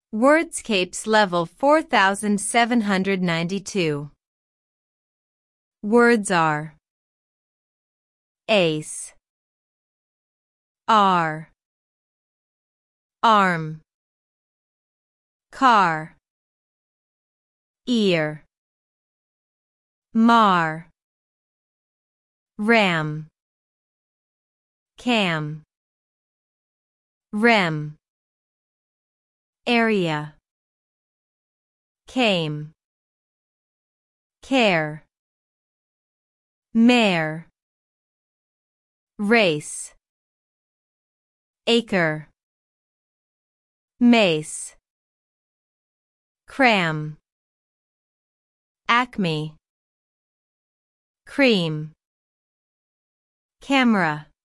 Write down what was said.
Wordscapes level 4792. Words are ace, R, arm, car, ear, mar, ram, cam, rem, area, came, care, mare, race, acre, mace, cram, acme, cream, camera.